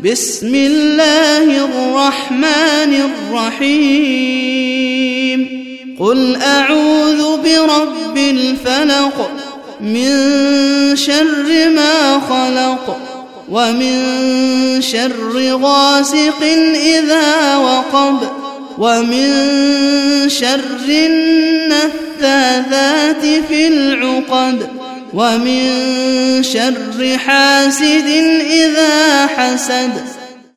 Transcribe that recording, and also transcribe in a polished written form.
بسم الله الرحمن الرحيم قل أعوذ برب الفلق من شر ما خلق ومن شر غاسق إذا وقب ومن شر النفاثات في العقد ومن شر حاسد إذا حسد